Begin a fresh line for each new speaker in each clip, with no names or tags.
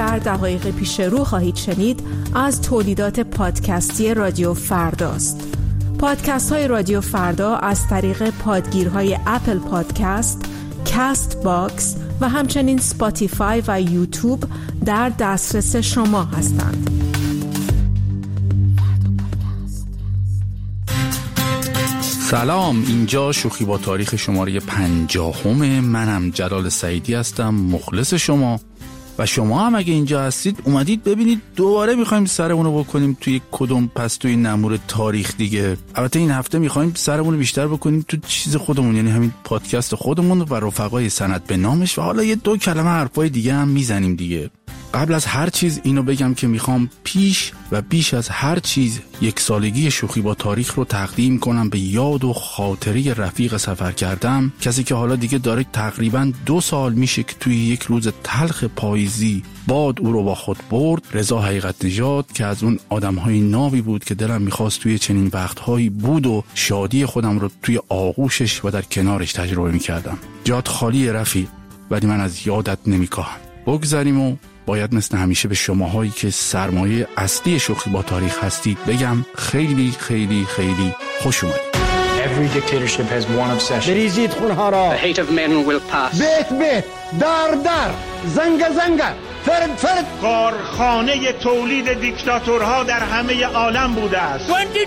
در دقایق پیش رو خواهید شنید از تولیدات پادکستی رادیو فرداست. پادکست های رادیو فردا از طریق پادگیرهای اپل پادکست، کست باکس و همچنین سپاتیفای و یوتیوب در دسترس شما هستند.
سلام، اینجا شوخی با تاریخ شماره 50. منم جلال سعیدی هستم، مخلص شما. و شما هم اگه اینجا هستید اومدید ببینید دوباره میخوایم سرمونو بکنیم توی کدوم پستوی نمور تاریخ دیگه. البته این هفته میخوایم سرمونو بیشتر بکنیم تو چیز خودمون، یعنی همین پادکست خودمون و رفقای سند به نامش، و حالا یه دو کلمه حرفای دیگه هم میزنیم دیگه. قبل از هر چیز اینو بگم که میخوام پیش و بیش از هر چیز یک سالگی شوخی با تاریخ رو تقدیم کنم به یاد و خاطره رفیق سفر کردم، کسی که حالا دیگه داره تقریباً 2 سال میشه که توی یک روز تلخ پاییزی باد او رو با خود برد. رضا حقیقت نژاد که از اون آدمهای نابی بود که دلم میخواست توی چنین وقتهایی بود و شادی خودم رو توی آغوشش و در کنارش تجربه میکردم. جات خالی رفیق، ولی من از یادت نمیکاهم. بگذاریم و باید مثل همیشه به شماهایی که سرمایه اصلی شوخی با تاریخ هستید بگم خیلی خیلی خیلی خوش اومدید.
Every dictatorship has one obsession.
بریزید خونها را.
The hate of men will pass.
بیت در زنگ فرد
کارخانه تولید دیکتاتورها در همه عالم بوده است.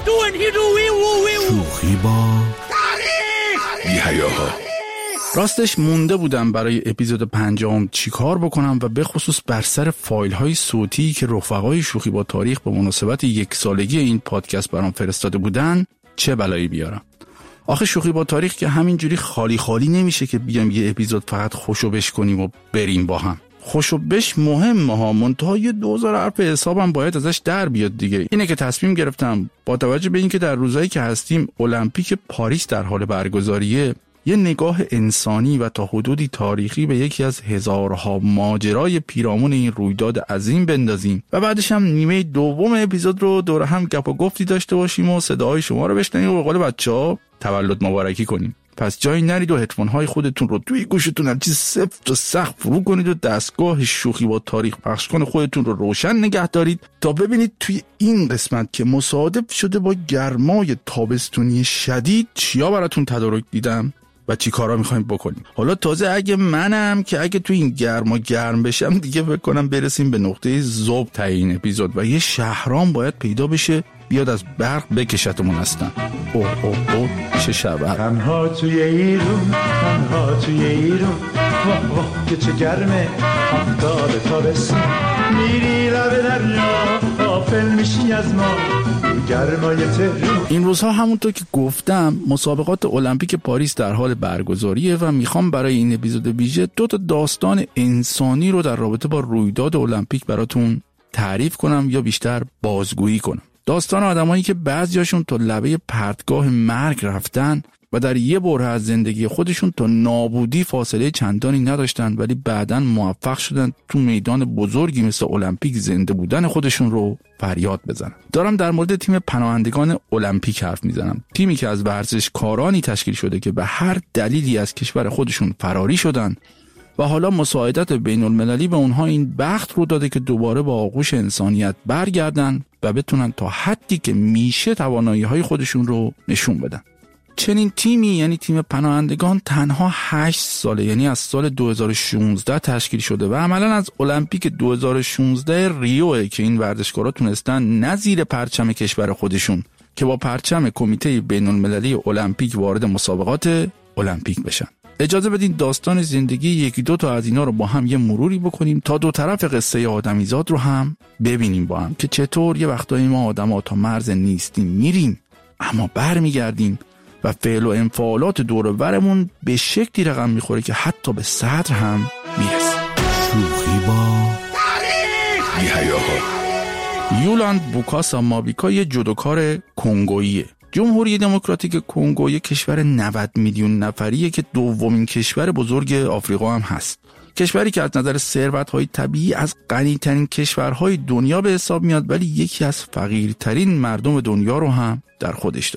شوخی با تاریخ بی‌حیاها. راستش مونده بودم برای اپیزود 50 چی کار بکنم و به خصوص بر سر فایل های صوتی که رفقای شوخی با تاریخ به مناسبت 1 سالگی این پادکست برام فرستاده بودن چه بلایی بیارم. آخه شوخی با تاریخ که همینجوری خالی خالی نمیشه که بیام یه اپیزود فقط خوشو بش کنیم و بریم با هم. خوشو بش مهمه ها، منتها یه 2000 حرف حسابم باید ازش در بیاد دیگه. اینه که تصمیم گرفتم با توجه به اینکه در روزایی که هستیم المپیک پاریس در حال برگزاریه، یه نگاه انسانی و تا حدودی تاریخی به یکی از هزارها ماجرای پیرامون این رویداد عظیم بندازیم و بعدش هم نیمه دوم اپیزود رو دور هم گپ و گفتی داشته باشیم و صداهای شما رو بشنویم و به قول بچه‌ها تولد مبارکی کنیم. پس جایی نرید و هدفون‌های خودتون رو توی گوشتون هرچی سفت و سخت فرو کنید و دستگاه شوخی با تاریخ پخش کن خودتون رو روشن نگه دارید تا ببینید توی این قسمت که مصادف شده با گرمای تابستونی شدید چیا براتون تدارک دیدم و چی کارا میخوایم بکنیم. حالا تازه اگه منم که اگه تو این گرم بشم دیگه بکنم برسیم به نقطه ذوب تا این اپیزود و یه شهرام باید پیدا بشه بیاد از برق بکشتمون هستن. اوه چه شبه.
تنها توی ایرون واه که چه گرمه، آفتاب تابستون میری لب دریا غافل میشی از ما گرمای تهران.
این روزها همونطور که گفتم مسابقات المپیک پاریس در حال برگزاریه و میخوام برای این اپیزود ویژه 2 داستان انسانی رو در رابطه با رویداد المپیک براتون تعریف کنم یا بیشتر بازگویی کنم. داستان آدمایی که بعضیاشون تا لبه پرتگاه مرگ رفتن و در یه بره از زندگی خودشون تا نابودی فاصله چندانی نداشتن، ولی بعداً موفق شدن تو میدان بزرگی مثل المپیک زنده بودن خودشون رو فریاد بزنن. دارم در مورد تیم پناهندگان المپیک حرف میزنم. تیمی که از ورزشکارانی تشکیل شده که به هر دلیلی از کشور خودشون فراری شدن و حالا مساعدت بین المللی به اونها این بخت رو داده که دوباره با آغوش انسانیت برگردن و بتونن تا حدی که میشه توانایی‌های خودشون رو نشون بدن. چنین تیمی یعنی تیم پناهندگان تنها 8 ساله، یعنی از سال 2016 تشکیل شده و عملاً از المپیک 2016 ریوه که این ورزشکارا تونستن نه زیر پرچم کشور خودشون که با پرچم کمیته بین المللی المپیک وارد مسابقات المپیک بشن. اجازه بدین داستان زندگی 1-2 از اینا رو با هم یه مروری بکنیم تا 2 طرف قصه آدمیزاد رو هم ببینیم با هم که چطور یه وقتایی ما آدم‌ها تا مرز نیستیم میریم اما برمیگردیم و فعل و انفعالات دور و برمون به شکلی رقم میخوره که حتی به صدر هم میرسه. شوخی با تاریخ بی‌حیاها. یولاند بوکاسا مابیکا یه جودوکار کنگوییه. جمهوری دموکراتیک کنگو یک کشور 90 میلیون نفریه که 2مین کشور بزرگ آفریقا هم هست. کشوری که از نظر ثروت‌های طبیعی از غنی‌ترین کشورهای دنیا به حساب میاد، ولی یکی از فقیرترین مردم دنیا رو هم در خودش داره.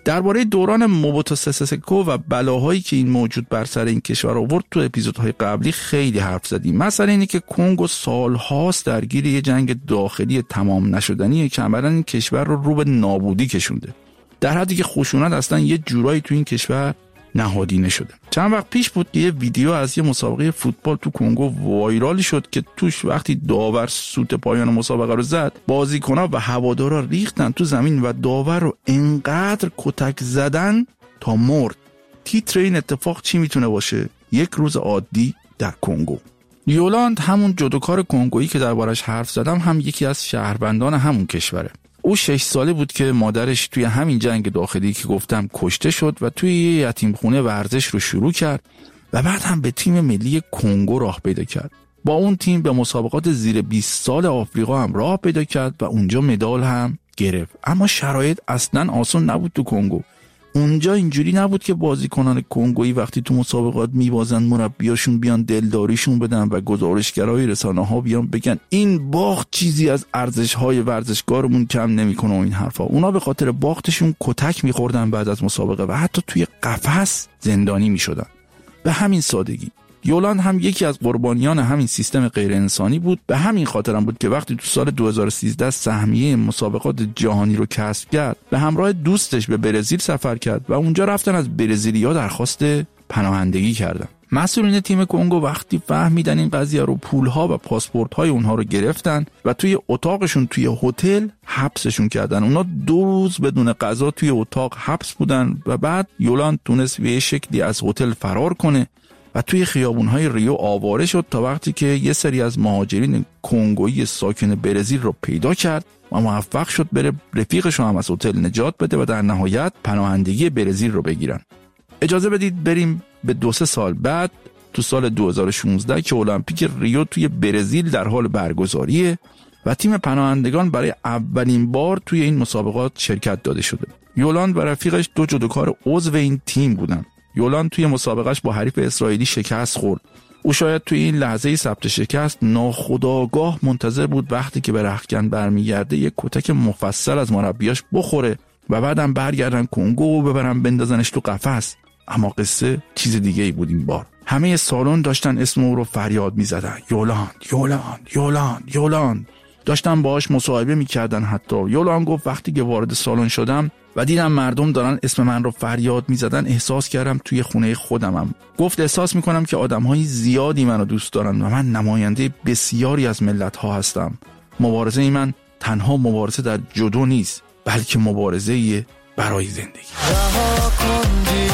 درباره دوران موبوتو سسه سکو و بلاهایی که این موجود بر سر این کشور آورد تو اپیزودهای قبلی خیلی حرف زدیم. مثلا اینه که کنگو سالهاست درگیر یه جنگ داخلی تمام نشدنیه که عملاً این کشور رو به نابودی کشونده، در حدی که خشونت اصلا یه جورایی تو این کشور نهادینه شده. چند وقت پیش بود که یه ویدیو از یه مسابقه فوتبال تو کنگو وایرال شد که توش وقتی داور سوت پایان مسابقه رو زد، بازیکن‌ها و هوادارا ریختن تو زمین و داور رو انقدر کتک زدن تا مرد. تیتر این اتفاق چی میتونه باشه؟ یک روز عادی در کنگو. یولاند، همون جودوکار کنگویی که دربارش حرف زدم، هم یکی از شهروندان همون کشوره. او 6 ساله بود که مادرش توی همین جنگ داخلی که گفتم کشته شد و توی یه یتیمخونه ورزش رو شروع کرد و بعد هم به تیم ملی کنگو راه پیدا کرد. با اون تیم به مسابقات زیر 20 سال آفریقا هم راه پیدا کرد و اونجا مدال هم گرفت. اما شرایط اصلاً آسان نبود تو کنگو. اونجا اینجوری نبود که بازیکنان کنگویی وقتی تو مسابقات میبازن مربیاشون بیان دلداریشون بدن و گزارشگرای رسانه‌ها بیان بگن این باخت چیزی از ارزش‌های ورزشکارمون کم نمی‌کنه و این حرفا. اونا به خاطر باختشون کتک می‌خوردن بعد از مسابقه و حتی توی قفس زندانی می‌شدن. به همین سادگی. یولاند هم یکی از قربانیان همین سیستم غیر انسانی بود. به همین خاطرم بود که وقتی تو سال 2013 سهمیه مسابقات جهانی رو کسب کرد، به همراه دوستش به برزیل سفر کرد و اونجا رفتن از برزیلیا درخواست پناهندگی کردن. مسئولین تیم کنگو وقتی فهمیدن این قضیه رو، پولها و پاسپورت‌های اونها رو گرفتن و توی اتاقشون توی هتل حبسشون کردن. اونا 2 روز بدون غذا توی اتاق حبس بودن و بعد یولاند تونست به شکلی از هتل فرار کنه و توی خیابون‌های ریو آواره شد تا وقتی که یه سری از مهاجرین کنگویی ساکن برزیل رو پیدا کرد و موفق شد بره رفیقش رو هم از هتل نجات بده و در نهایت پناهندگی برزیل رو بگیرن. اجازه بدید بریم به 2-3 سال بعد، تو سال 2016 که المپیک ریو توی برزیل در حال برگزاریه و تیم پناهندگان برای اولین بار توی این مسابقات شرکت داده شده. یولاند و رفیقش 2 جودوکار عضو این تیم بودن. یولاند توی مسابقهش با حریف اسرائیلی شکست خورد. او شاید توی این لحظه ثبت شکست ناخودآگاه منتظر بود وقتی که به رختکن برمیگرده یک کتک مفصل از مربیاش بخوره و بعدم برگردن کنگو و ببرن بندازنش تو قفس. اما قصه چیز دیگه ای بود این بار. همه سالن داشتن اسم او رو فریاد می‌زدن. یولاند، یولاند، یولاند، یولاند. داشتن باهاش مصاحبه می‌کردن. حتی یولاند گفت وقتی که وارد سالن شدم و دیدم مردم دارن اسم من رو فریاد می‌زدن، احساس کردم توی خونه خودمم. گفت احساس می‌کنم که آدم‌های زیادی منو دوست دارن و من نماینده بسیاری از ملت‌ها هستم. مبارزه من تنها مبارزه در جودو نیست، بلکه مبارزه برای زندگی.
رها کن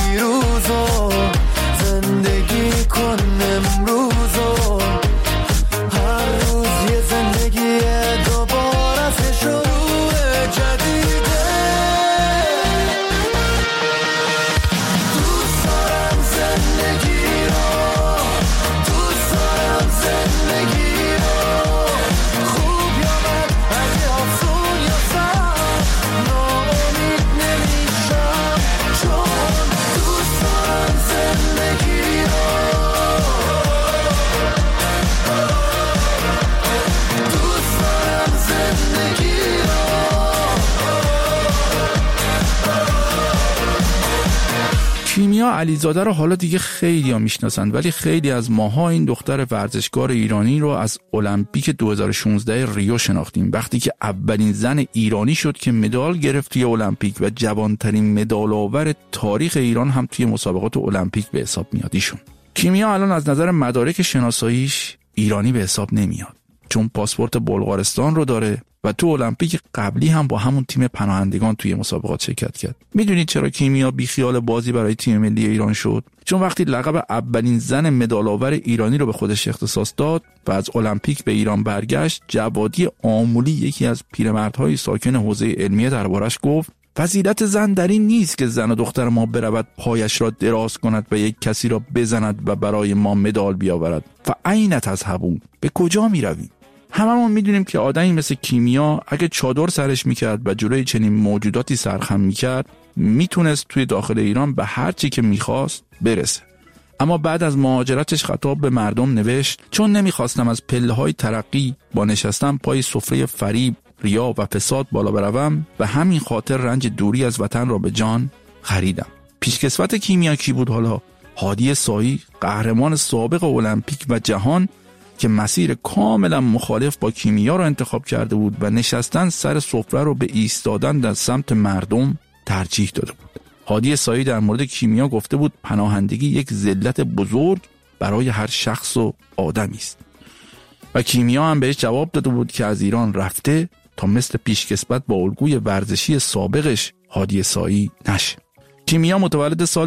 دیروزو، زندگی کن امروزو، هر روز یه زندگی دوباره از شروع جدیده. دوست دارم زندگی رو، دوست دارم زندگی رو، خوب یا بد، اگه آسون یا سخت، ناامید نمیشم چون دوست دارم زندگی رو، دوست دارم زندگی رو.
کیمیا علیزاده رو حالا دیگه خیلی ها میشناسن، ولی خیلی از ماها این دختر ورزشکار ایرانی رو از المپیک 2016 ریو شناختیم، وقتی که اولین زن ایرانی شد که مدال گرفت توی المپیک و جوانترین مدال آور تاریخ ایران هم توی مسابقات المپیک به حساب میاد ایشون. کیمیا الان از نظر مدارک شناساییش ایرانی به حساب نمیاد، چون پاسپورت بلغارستان رو داره و تو المپیک قبلی هم با همون تیم پناهندگان توی مسابقات شرکت کرد. میدونید چرا کیمیا بیخیال بازی برای تیم ملی ایران شد؟ چون وقتی لقب اولین زن مدال آور ایرانی رو به خودش اختصاص داد و از المپیک به ایران برگشت، جوادی آمولی، یکی از پیرمردهای ساکن حوزه علمیه، دربارش گفت فضیلت زن در این نیست که زن و دختر ما برود پایش را دراز کند و یک کسی را بزند و برای ما مدال بیاورد. فاین تذهبون، به کجا می رویم؟ هممون میدونیم که آدمی مثل کیمیا اگه چادر سرش میکرد و جلوی چنین موجوداتی سرخم میکرد، میتونست توی داخل ایران به هر چی که میخواست برسه. اما بعد از مهاجرتش خطاب به مردم نوشت چون نمیخواستم از پله‌های ترقی با نشستن پای سفره فریب، ریا و فساد بالا بروم، و همین خاطر رنج دوری از وطن را به جان خریدم. پیشکسوت کیمیا کی بود حالا؟ هادی سایی، قهرمان سابق المپیک و جهان که مسیر کاملا مخالف با کیمیا رو انتخاب کرده بود و نشستن سر سفره رو به ایستادن در سمت مردم ترجیح داده بود. هادی سایی در مورد کیمیا گفته بود پناهندگی یک ذلت بزرگ برای هر شخص و آدمی است. و کیمیا هم بهش جواب داده بود که از ایران رفته تا مثل پیشکسوت با الگوی ورزشی سابقش هادی سایی نشه. کیمیا متولد سال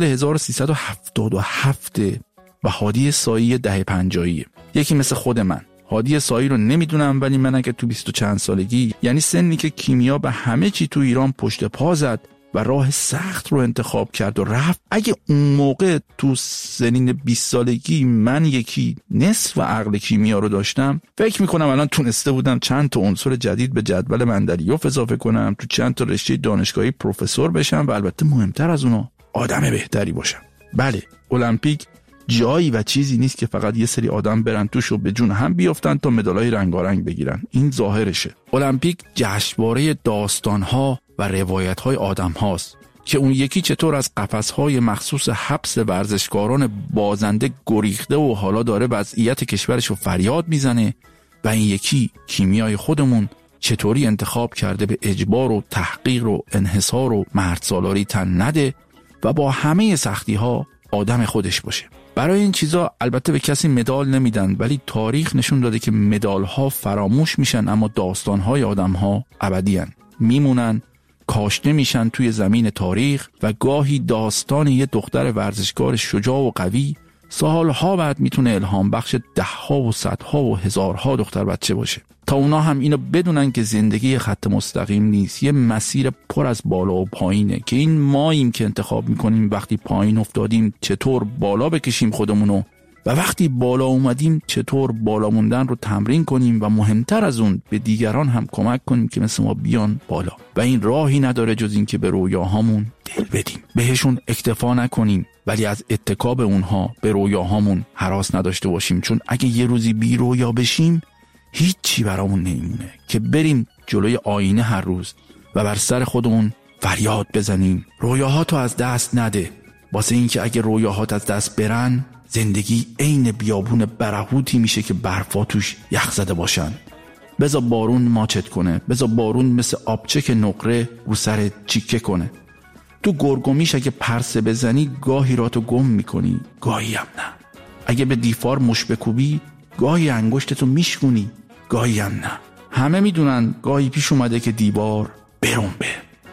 1377 و هادی سایی دهه 50. یکی مثل خود من. هادی سایی رو نمیدونم، ولی من اگه تو 20 و چند سالگی، یعنی سنی که کیمیا به همه چی تو ایران پشت پا زد و راه سخت رو انتخاب کرد و رفت، اگه اون موقع تو سنین 20 سالگی من یکی نصف عقل کیمیا رو داشتم، فکر میکنم الان تونسته بودم چند تا عنصر جدید به جدول مندلیوف اضافه کنم، تو چند تا رشته دانشگاهی پروفسور بشم و البته مهمتر از اونا آدم بهتری باشم. بله، المپیک جایی و چیزی نیست که فقط یه سری آدم برن توش و به جون هم بیافتن تا مدالای رنگارنگ بگیرن. این ظاهرشه. المپیک جشنواره داستان‌ها و روایت‌های آدم‌هاست که اون یکی چطور از قفس‌های مخصوص حبس ورزشکاران بازنده گریخته و حالا داره وضعیت کشورش رو فریاد میزنه، و این یکی کیمیای خودمون چطوری انتخاب کرده به اجبار و تحقیر و انحصار و مردسالاری تن نده و با همه سختی‌ها آدم خودش باشه. برای این چیزا البته به کسی مدال نمیدن، ولی تاریخ نشون داده که مدال‌ها فراموش میشن اما داستان‌های آدم‌ها ابدی‌ان، میمونن، کاشته میشن توی زمین تاریخ و گاهی داستان یه دختر ورزشکار شجاع و قوی سالها بعد میتونه الهام بخش ده‌ها و صدها و هزارها دختر بچه باشه، تا اونا هم اینو بدونن که زندگی خط مستقیم نیست، یه مسیر پر از بالا و پایینه که این ماییم که انتخاب میکنیم وقتی پایین افتادیم چطور بالا بکشیم خودمونو و وقتی بالا اومدیم چطور بالا موندن رو تمرین کنیم و مهمتر از اون به دیگران هم کمک کنیم که مثل ما بیان بالا. و این راهی نداره جز این که به رویاهامون دل بدیم، بهشون اکتفا نکنیم ولی از اتکا به اونها به رویاهامون هراس نداشته باشیم، چون اگه یه روزی بی رویا بشیم هیچی برامون نمیمونه که بریم جلوی آینه هر روز و بر سر خودمون فریاد بزنیم رویاهاتو از دست نده، واسه این که اگه رویاهات از دست برن زندگی عین بیابون برهوتی میشه که برفا توش یخ زده باشن. بذار بارون ماچت کنه، بذار بارون مثل آبچک نقره رو سر چیکه کنه. تو گرگومیش اگه پرسه بزنی گاهی راتو گم میکنی، گاهی هم نه. اگه به دیفار مش بکوبی گاهی انگشتتو میشکونی، گاهی هم نه. همه میدونن گاهی پیش اومده که دیوار برنبه،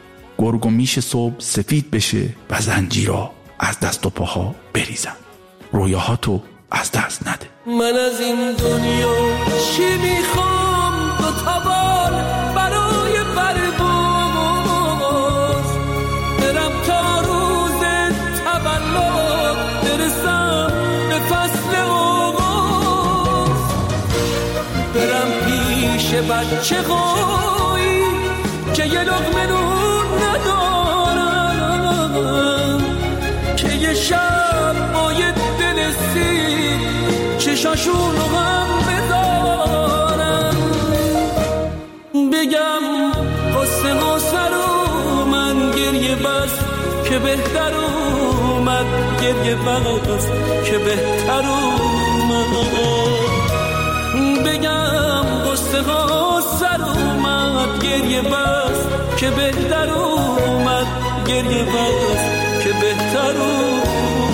گرگومیش صبح سفید بشه و زنجیرها از دست و پاها بریزن. رویاهاتو از دست نده.
من از این دنیا چی میخوام؟ دو تا بال برای پرواز، برم تا روز تولد برسم به فصل آغاز، برم پیش بچه هایی که یه لقمه نون ندارم، که یه شب با یه دل سیر چشاشونو هم بدارم، بگم قصه ها سر من گریه بس که بهتر اومد، گریه بس که بهتر اومد، بگم قصه ها سر اومد گریه بس که بهتر اومد، گریه بس که بهتر اومد.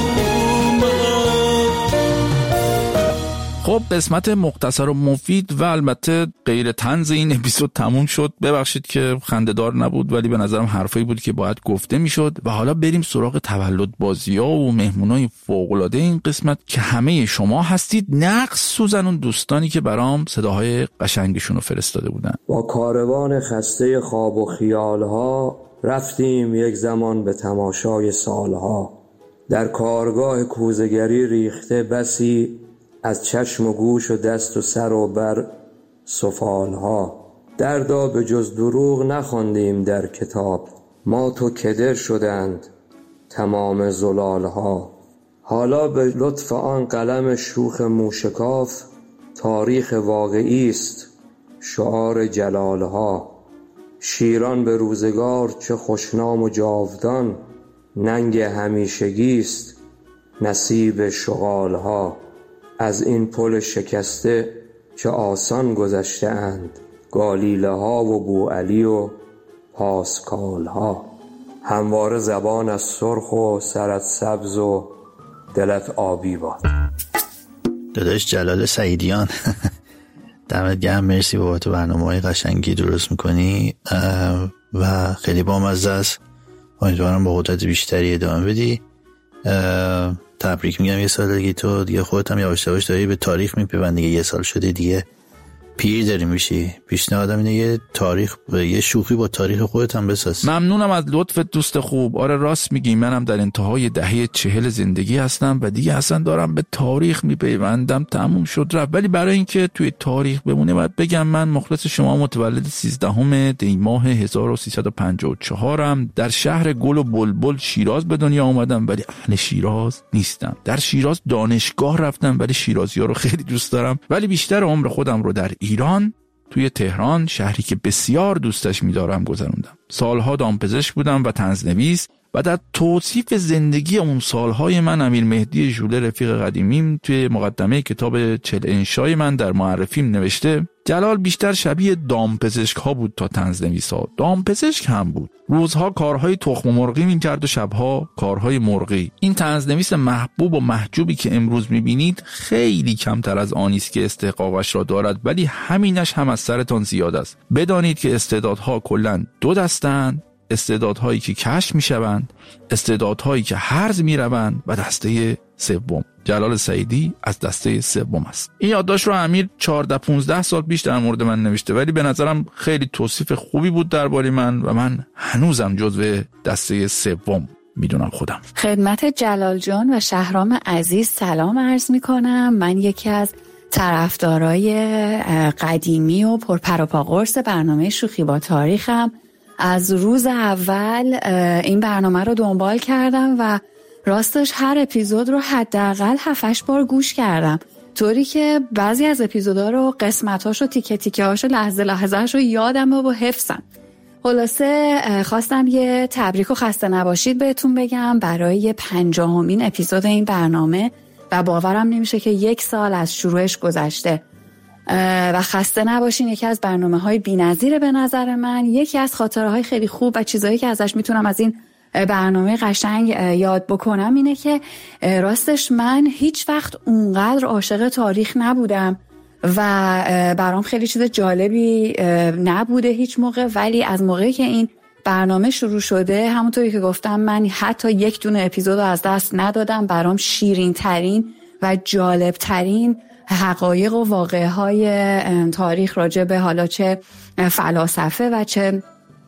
خب قسمت مختصر و مفید و البته غیر طنز این اپیزود تموم شد. ببخشید که خنده‌دار نبود ولی به نظرم حرفایی بود که باید گفته میشد. و حالا بریم سراغ تولد بازی‌ها و مهمونای فوق‌العاده این قسمت که همه شما هستید، نقص سوزن اون دوستانی که برام صداهای قشنگشون رو فرستاده بودن.
با کاروان خسته خواب و خیالها رفتیم یک زمان به تماشای سالها، در کارگاه کوزه‌گری ریخته بسی از چشم و گوش و دست و سر و بر سفالها، دردا به جز دروغ نخواندیم در کتاب، ما تو کدر شدند تمام زلالها، حالا به لطف آن قلم شوخ موشکاف تاریخ واقعی است شعار جلالها، شیران به روزگار چه خوشنام و جاودان ننگ همیشگیست نصیب شغالها. از این پل شکسته چه آسان گذشته اند گالیله ها و بوعلی و پاسکال ها. همواره زبان از سرخ و سرت سبز و دلت آبی باد.
داداش جلال سعیدیان دمت گرم، مرسی بابا، تو برنامه‌های قشنگی درست میکنی و خیلی بامزه است. امیدوارم با قدرت بیشتری ادامه بدی. تبریک میگم یه سال دیگه خودت هم یواش یواش داری به تاریخ میپیوندی دیگه. یه سال شده دیگه پیر داری میشی. پیشنهادم اینه یه شوخی با تاریخ خودت هم بساز.
ممنونم از لطفت دوست خوب. آره راست میگی، منم در انتهای دهه 40 زندگی هستم و دیگه اصلا دارم به تاریخ میپیوندم. تموم شد رفت. ولی برای اینکه توی تاریخ بمونه باید بگم من مخلص شما متولد 13 دی ماه 1354م. در شهر گل و بلبل شیراز به دنیا اومدم ولی اهل شیراز نیستم. در شیراز دانشگاه رفتم ولی شیرازی‌ها رو خیلی دوست دارم. ولی بیشتر عمر خودم رو در ایران توی تهران، شهری که بسیار دوستش می‌دارم، گذروندم. سالها دامپزشک بودم و طنزنویس و در توصیف زندگی اون سالهای من امیر مهدی ژوله رفیق قدیمیم توی مقدمه کتاب 40 انشای من در معرفیم نوشته جلال بیشتر شبیه دامپزشک ها بود تا طنزنویس ها. دامپزشک هم بود. روزها کارهای تخم مرغی می‌کرد و شبها کارهای مرغی. این طنزنویس محبوب و محجوبی که امروز می‌بینید خیلی کمتر از آنی است که استحقاقش را دارد، ولی همینش هم از سرتان زیاد است. بدانید که استعدادها کلاً دو دستند: استعدادهایی که کشف میشوند، استعدادهایی که هرز میروند و دسته سوم. جلال سعیدی از دسته سوم است. این یادداشت رو امیر 14-15 سال پیش در مورد من نوشته ولی به نظرم خیلی توصیف خوبی بود درباره من و من هنوزم جزو دسته سوم میدونم خودم.
خدمت جلال جان و شهرام عزیز سلام عرض میکنم. من یکی از طرفدارای قدیمی و پرپراپا قرص برنامه شوخی با تاریخم. از روز اول این برنامه رو دنبال کردم و راستش هر اپیزود رو حداقل 7-8 بار گوش کردم، طوری که بعضی از اپیزودا رو قسمتاش و تیکه تیکه هاش و لحظه لحظه‌اش رو یادم و حفظم. خلاصه خواستم یه تبریک و خسته نباشید بهتون بگم برای 50مین اپیزود این برنامه و باورم نمیشه که 1 سال از شروعش گذشته و خسته نباشین. یکی از برنامه‌های بی‌نظیره به نظر من. یکی از خاطره‌های خیلی خوب و چیزایی که ازش میتونم از این برنامه قشنگ یاد بکنم اینه که راستش من هیچ وقت اونقدر عاشق تاریخ نبودم و برام خیلی چیز جالبی نبوده هیچ موقع، ولی از موقعی که این برنامه شروع شده همونطوری که گفتم من حتی 1 دونه اپیزود از دست ندادم. برام شیرین ترین و جالب ترین حقایق و واقعه های تاریخ راجع به حالا چه فلاسفه و چه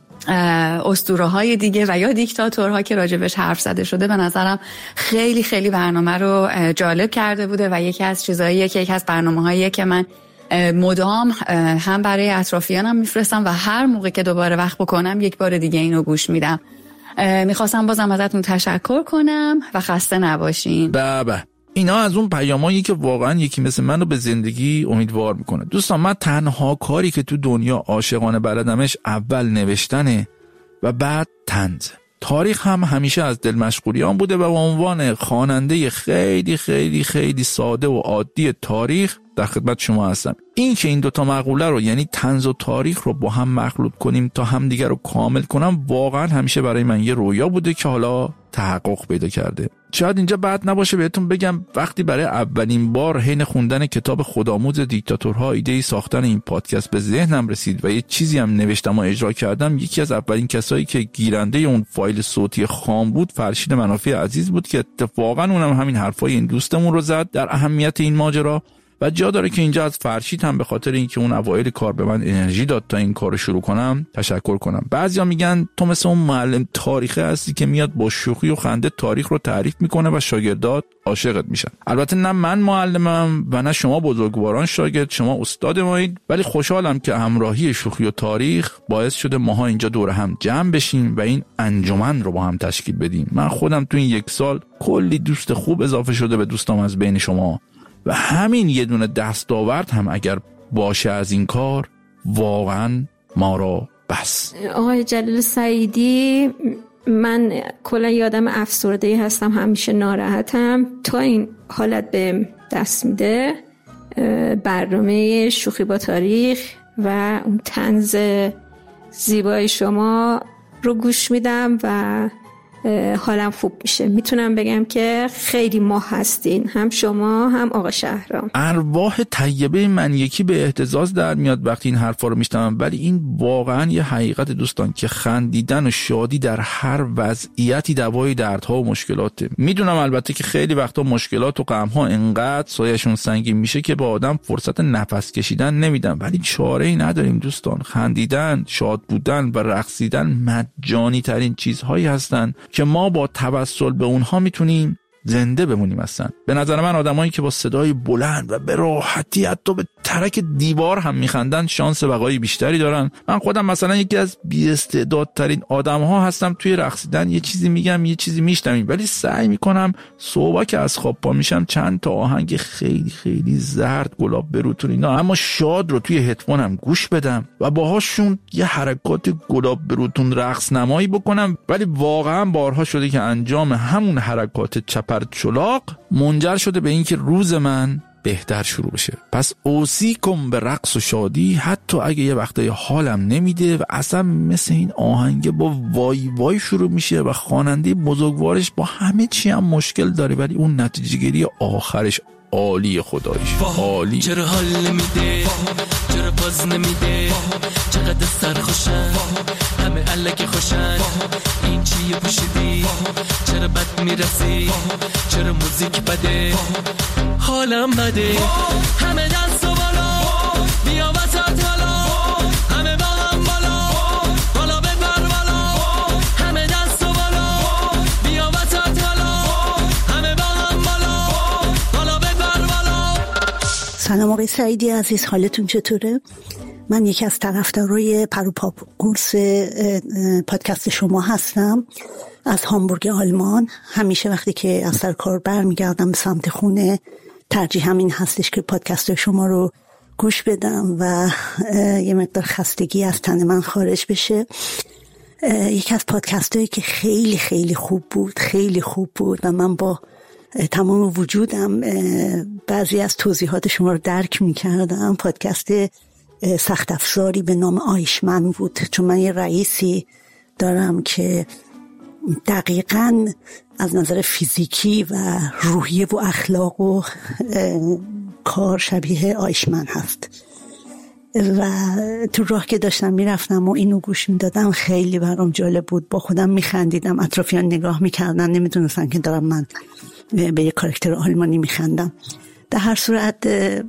اسطوره های دیگه و یا دیکتاتورها که راجبش حرف زده شده به نظرم خیلی خیلی برنامه رو جالب کرده بوده و یکی از چیزاییه که یکی از برنامه‌هاییه که من مدام هم برای اطرافیانم میفرستم و هر موقع که دوباره وقت بکنم 1 بار دیگه اینو گوش میدم. میخواستم بازم ازتون تشکر کنم و خسته نباشین.
بابا اینا از اون پیامایی که واقعا یکی مثل منو به زندگی امیدوار میکنه. دوستان من تنها کاری که تو دنیا عاشقانه بلدمش اول نوشتنه و بعد طنز. تاریخ هم همیشه از دل مشغولیام بوده و به عنوان خواننده خیلی خیلی خیلی ساده و عادی تاریخ در خدمت شما هستم. این که این 2 مقوله رو یعنی طنز و تاریخ رو با هم مخلوط کنیم تا هم دیگر رو کامل کنم واقعا همیشه برای من یه رویا بوده که حالا تحقق پیدا کرده. شاید اینجا بد نباشه بهتون بگم وقتی برای اولین بار حین خوندن کتاب خودآموز دیکتاتورها ایده ساختن این پادکست به ذهنم رسید و یه چیزی هم نوشتم و اجرا کردم، یکی از اولین کسایی که گیرنده اون فایل صوتی خام بود فرشید منافع عزیز بود که اتفاقا اونم همین حرفای این دوستمون رو زد در اهمیت این ماجرا. و جا داره که اینجا از فرشید هم به خاطر اینکه اون اوایل کار به من انرژی داد تا این کارو شروع کنم تشکر کنم. بعضیا میگن تو مثل اون معلم تاریخی هستی که میاد با شوخی و خنده تاریخ رو تعریف میکنه و شاگردات عاشقت میشن. البته نه من معلمم و نه شما بزرگواران شاگرد، شما استاد مایید، ولی خوشحالم که همراهی شوخی و تاریخ باعث شده ماها اینجا دور هم جمع بشیم و این انجمن رو با هم تشکیل بدیم. من خودم تو این 1 سال کلی دوست خوب اضافه شده به دوستام از بین شما و همین یه دونه دستاورد هم اگر باشه از این کار واقعا ما را بس.
آقای جلال سعیدی من کلا یادم افسرده‌ای هستم، همیشه ناراحتم. تا این حالت به دست میده برنامه شوخی با تاریخ و اون طنز زیبای شما رو گوش میدم و حالم خوب میشه. میتونم بگم که خیلی ماه هستین، هم شما هم آقا شهرام.
ارواح طیبه من یکی به اهتزاز در میاد وقتی این حرفا رو میشنوم، ولی این واقعا یه حقیقت دوستان که خندیدن و شادی در هر وضعیتی دوای دردها و مشکلاته. میدونم البته که خیلی وقتا مشکلات و غمها انقدر سایه‌شون سنگین میشه که به آدم فرصت نفس کشیدن نمیدن، ولی چاره‌ای نداریم دوستان. خندیدن، شاد بودن و رقصیدن مجانی ترین چیزهایی هستن که ما با توسل به اونها میتونیم زنده بمونیم. هستن به نظر من آدمایی که با صدای بلند و به راحتی حتی به ترک دیوار هم میخندن شانس بقایی بیشتری دارن. من خودم مثلا یکی از بی‌استعدادترین آدم‌ها هستم توی رقصیدن. یه چیزی میگم یه چیزی میشنویم، ولی سعی میکنم صبح که از خواب پا میشم چند تا آهنگ خیلی خیلی زرد، گلاب بروتون اینا اما شاد رو توی هدفونم گوش بدم و باهاشون یه حرکات گلاب بروتون رقص نمایی بکنم. ولی واقعا بارها شده که انجام همون حرکات چپر چلاق منجر شده به اینکه روز من بهتر شروع بشه. پس اوصیکم به رقص و شادی، حتی اگه یه وقتای حالم نمیده و اصلا مثل این آهنگ با وای وای شروع میشه و خواننده بزرگوارش با همه چی هم مشکل داره، ولی اون نتیجه گیری آخرش عالی، خدایش عالی.
چرا حال نمیده، چرا باز نمیده، چقدر سرخوشن همه الک خوشن، این چیه پوشیدی، چرا بد میرسی، چرا موزیک بده، حالم بده، همه دست و بالا بیا وسط حالا، همه با هم بالا بالا ببر بالا، همه دست و بالا بیا وسط حالا، همه با هم بالا بالا ببر بالا.
سلام آقای سعیدی عزیز، حالتون چطوره؟ من یکی از طرفدارای پروپا کورس پادکست شما هستم از هامبورگ آلمان. همیشه وقتی که از سر کار برمیگردم به سمت خونه ترجیح همین هستش که پادکست شما رو گوش بدم و یه مقدار خستگی از تن من خارج بشه. یکی از پادکست هایی که خیلی خیلی خوب بود، خیلی خوب بود و من با تمام وجودم بعضی از توضیحات شما رو درک می کردم. پادکست سخت افزاری به نام آیشمن بود، چون من یه رئیسی دارم که دقیقاً از نظر فیزیکی و روحیه و اخلاق و کار شبیه آیشمن هست و تو راه که داشتم میرفتم و اینو گوش میدادم خیلی برام جالب بود. با خودم میخندیدم، اطرافیان نگاه میکردن، نمیدونستن که دارم من به یه کاراکتر آلمانی میخندم. در هر صورت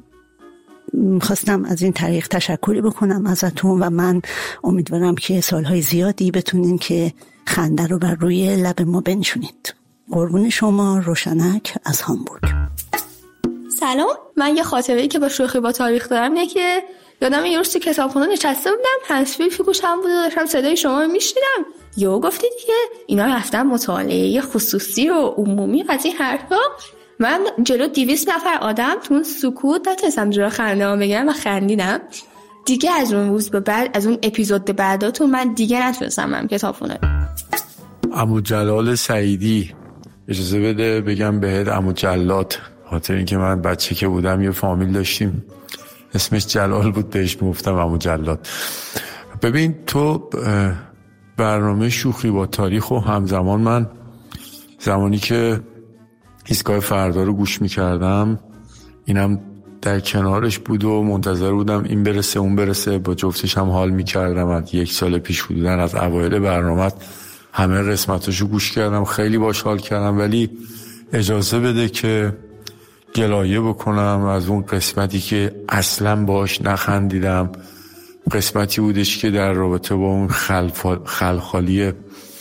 خواستم از این طریق تشکری بکنم ازتون و من امیدوارم که سالهای زیادی بتونین که خنده رو بر روی لب ما بنشونید. قربون شما، روشنک از هامبورگ.
سلام، من یه خاطره‌ای که با شوخی با تاریخ دارم اینه که یادم یه روز تو کتابخونه نشسته بودم، هندزفری تو گوشم بود و داشتم صدای شما رو میشنیدم. یهو گفتید که اینا رفتن مطالعه خصوصی و عمومی از این حرفا. من جلو 200 نفر آدم تو اون سکوت نتونستم جلو خنده‌ام بگیرم و خندیدم. دیگه از اون روز به بعد، از اون اپیزود بعداتون من دیگه نتونستم برم کتابخونه.
عمو جلال سعیدی، اجازه بده بگم بهت عمو جلاد، خاطر اینکه من بچه که بودم یه فامیل داشتیم اسمش جلال بود، بهش میگفتم عمو جلاد. ببین تو برنامه شوخی با تاریخ و همزمان من زمانی که ایستگاه فردا رو گوش میکردم اینم در کنارش بود و منتظر بودم این برسه اون برسه، با جفتش هم حال میکردم. از 1 سال پیش بودن از اوایل برنامه همه قسمتاشو گوش کردم، خیلی باش حال کردم، ولی اجازه بده که گلایه بکنم از اون قسمتی که اصلا باش نخندیدم. قسمتی بودش که در رابطه با اون خلخالی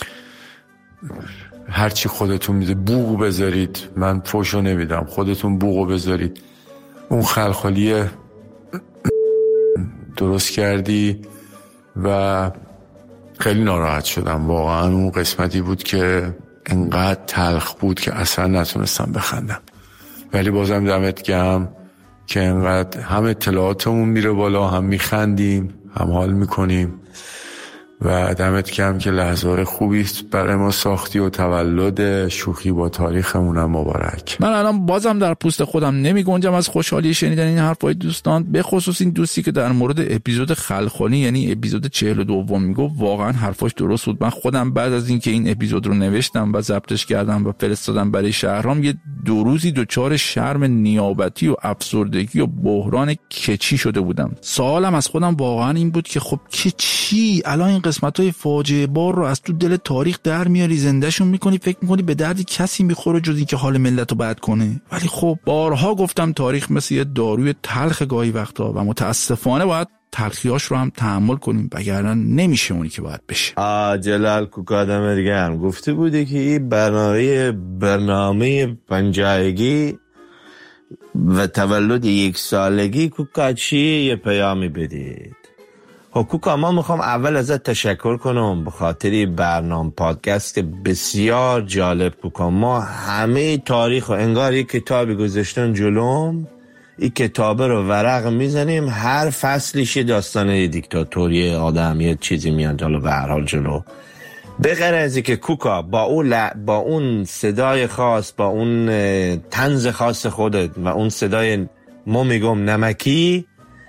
هرچی خودتون میده بوق بذارید، من فوشو نمیدم، خودتون بوقو بذارید، اون خلخالی درست کردی و خیلی ناراحت شدم. واقعا اون قسمتی بود که انقدر تلخ بود که اصلا نتونستم بخندم، ولی بازم دمت گرم که انقدر هم اطلاعاتمون میره بالا، هم میخندیم، هم حال میکنیم و دمت گرم که لحظه خوبی برای ما ساختی و تولد شوخی با تاریخمونم مبارک.
من الان بازم در پوست خودم نمی گنجم از خوشحالی شنیدن این حرفای دوستان، به خصوص این دوستی که در مورد اپیزود خلخانی یعنی اپیزود 42 میگو. واقعا حرفاش درست بود. من خودم بعد از اینکه این اپیزود رو نوشتم و ضبطش کردم و فرستادم برای شهرام، یه 2 روزی دچار شرم نیابتی و افسردگی و بحران کچی شده بودم. سوالم از خودم واقعا این بود که خب کچی الان این قسمت‌های فاجعه بار رو از تو دل تاریخ در میاری، زندهشون میکنی، فکر میکنی به دردی کسی میخوره جز این که حال ملت رو بد کنه. ولی خب بارها گفتم تاریخ مثل یه داروی تلخ گاهی وقتا و متاسفانه باید تلخیاش رو هم تحمل کنیم، وگرنه نمیشه اونی که باید بشه.
جلال کوکا دمرگرم گفته بوده که این برنامه پنجایگی و تولد 1 سالگی کوکا چی یه پیامی بدید. کوکا ما میخوام اول ازت تشکر کنم به خاطر برنامه پادکست بسیار جالب. کوکا ما همه تاریخ و انگار یک کتابی گذاشتن جلوم، این کتابه رو ورق میزنیم، هر فصلش داستانه دیکتاتوری آدم یه چیزی میاد جلو به هر حال جلو. به غیر از اینکه کوکا با اون صدای خاص، با اون طنز خاص خودت و اون صدای ما میگم نمکی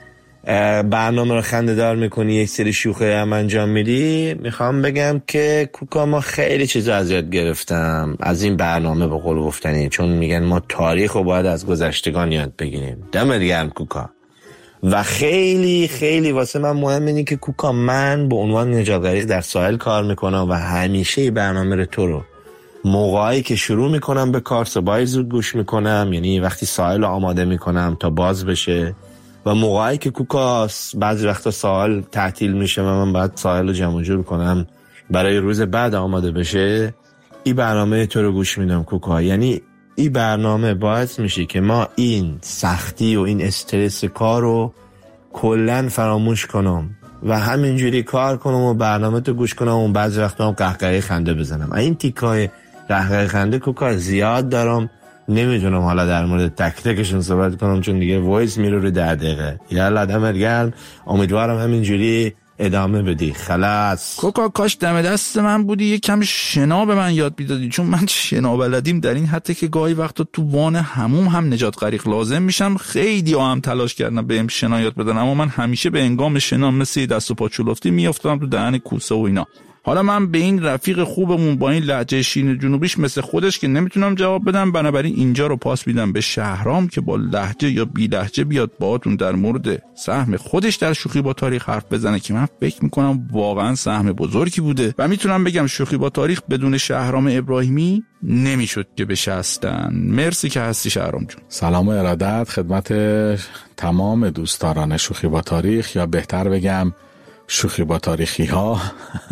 برنامه رو خنده دار میکنی، یک سری شوخی هم انجام میدی، میخوام بگم که کوکا ما خیلی چیزا از یاد گرفتم از این برنامه به قول گفتنی، چون میگن ما تاریخ رو باید از گذشتگان یاد بگیریم. دمت گرم کوکا. و خیلی خیلی واسه من مهم اینه که کوکا من به عنوان نجات غریق در ساحل کار میکنم و همیشه برنامه رو تو رو موقعی که شروع میکنم به کار صبحای زود گوش میکنم، یعنی وقتی ساحل رو آماده میکنم تا باز بشه، و موقعی که کوکا بعضی وقتا ساحل تعطیل میشه و من باید ساحل رو جمع جور کنم برای روز بعد آماده بشه، این برنامه تو رو گوش میدم کوکا. یعنی این برنامه باعث میشه که ما این سختی و این استرس کار رو کلن فراموش کنم و همینجوری کار کنم و برنامه تو گوش کنم و بعضی وقتا هم قهقهه خنده بزنم. این تیکای قهقهه خنده کوکا زیاد دارم، نمیدونم حالا در مورد تک تکشون صحبت کنم چون دیگه وایس میره رو 10 دقیقه. یالا دمت گرم، امیدوارم همینجوری ادامه بدی. خلاص
کوکا کاش دم دست من بودی یه کم شنا به من یاد میدادی، چون من شنا بلدیم در این حتی که گاهی وقتا تو وان حموم هم نجات غریق لازم میشم. خیلی هم تلاش کردم بهم شنا یاد بدن، اما من همیشه به هنگام شنا مثل دست و پا چلفتی میافتادم تو دهن کوسه و اینا. حالا من به این رفیق خوبمون با این لهجه شین جنوبیش مثل خودش که نمیتونم جواب بدم، بنابراین اینجا رو پاس میدم به شهرام که با لهجه یا بی لهجه بیاد باهاتون در مورد سهم خودش در شوخی با تاریخ حرف بزنه که من فکر میکنم واقعا سهم بزرگی بوده و میتونم بگم شوخی با تاریخ بدون شهرام ابراهیمی نمیشد که بشه هستن. مرسی که هستی شهرام جون.
سلام و ارادت خدمت تمام دوستداران شوخی با تاریخ، یا بهتر بگم شوخی با تاریخی ها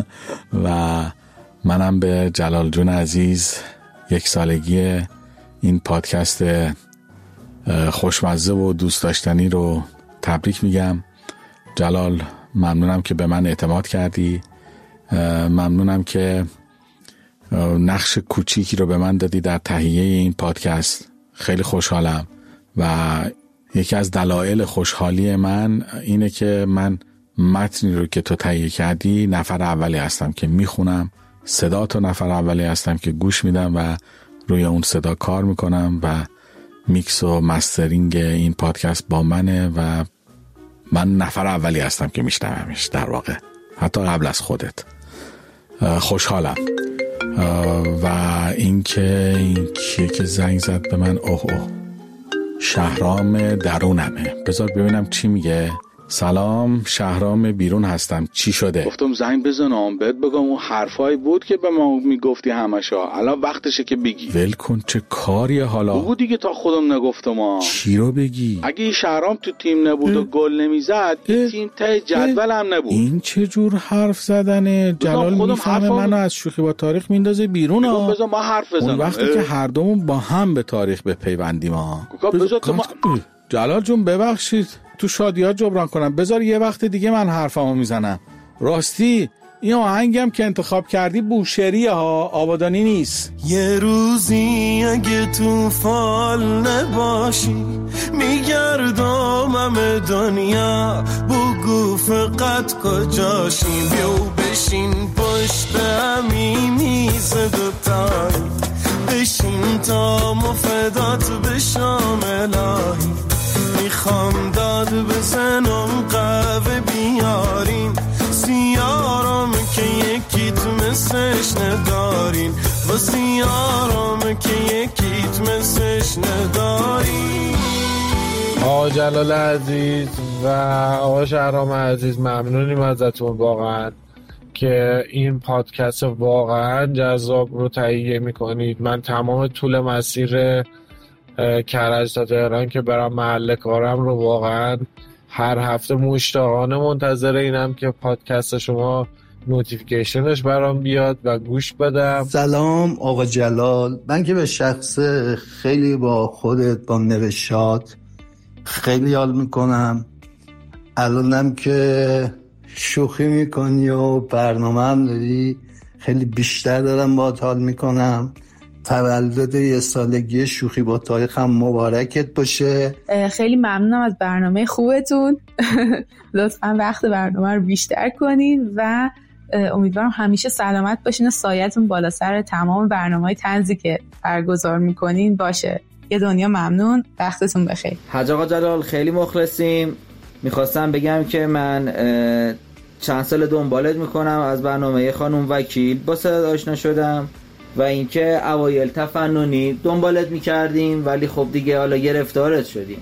و منم به جلال جون عزیز 1 سالگی این پادکست خوشمزه و دوست داشتنی رو تبریک میگم. جلال ممنونم که به من اعتماد کردی، ممنونم که نقش کوچیکی رو به من دادی در تهیه این پادکست. خیلی خوشحالم و یکی از دلایل خوشحالی من اینه که من متنی رو که تو تهیه کردی نفر اولی هستم که میخونم، صدا تو نفر اولی هستم که گوش میدم و روی اون صدا کار میکنم و میکس و مسترینگ این پادکست با منه و من نفر اولی هستم که میشنومش، در واقع حتی قبل از خودت. خوشحالم. و این کیه که زنگ زد به من؟ شهرام درونمه. بذار ببینم چی میگه. سلام، شهرام بیرون هستم. چی شده؟
گفتم زنگ بزنم بهت بگم اون حرفایی بود که به ما میگفتی همشا، الان وقتشه که بگی.
ول کن، چه کاریه حالا؟
بگو دیگه، تا خودم نگفتم.
چی رو بگی؟
اگه شهرام تو تیم نبود و گل نمیزد این تیم ته جدول هم نبود.
این چه جور حرف زدنه؟ جلال میفهمه منو از شوخی با تاریخ میندازه بیرون ها.
بذار ما حرف بزنم.
اون وقتی که هر دومون با هم به تاریخ بپیوندیم ها. جلال جون ببخشید تو شادیات جبران کنم، بذار یه وقت دیگه من حرفمو میزنم. راستی این آهنگم که انتخاب کردی بوشهریه ها، آبادانی نیست.
یه روزی اگه توفان نباشی میگردم همه دنیا، بگو فقط کجاشی، بیو بشین پشت همی میز دوتایی، بشین تا مفدات بشام الهی، میخوام داد بزنم قهوه بیارین، سیارم که یکیت مسش ندارین، و سیارم که یکیت مسش ندارین.
آقا جلال عزیز و آقا شهرام عزیز، ممنونیم ازتون واقعا که این پادکست واقعا جذاب رو تهیه میکنید. من تمام طول مسیر کرج تا تهران که برم محل کارم رو واقعا هر هفته مشتاقانه منتظر اینم که پادکست شما نوتیفیکیشنش برام بیاد و گوش بدم.
سلام آقا جلال، من که به شخص خیلی با خودت با نوشات خیلی حال میکنم. الانم که شوخی میکنی و برنامه هم داری، خیلی بیشتر دارم باهات حال میکنم. تولد 1 سالگی شوخی با تاریخ هم مبارکت باشه.
خیلی ممنونم از برنامه خوبتون. لطفا وقت برنامه رو بیشتر کنین و امیدوارم همیشه سلامت باشین و سایتون بالا سر تمام برنامه‌های طنزی که برگزار میکنین باشه. یه دنیا ممنون، وقتتون بخیر.
حاج آقا جلال خیلی مخلصیم. میخواستم بگم که من چند سال دنبالت میکنم، از برنامه خانم وکیل با صدات آشنا شدم و اینکه اوایل تفننی دنبالت میکردیم ولی خب دیگه حالا گرفتارت شدیم.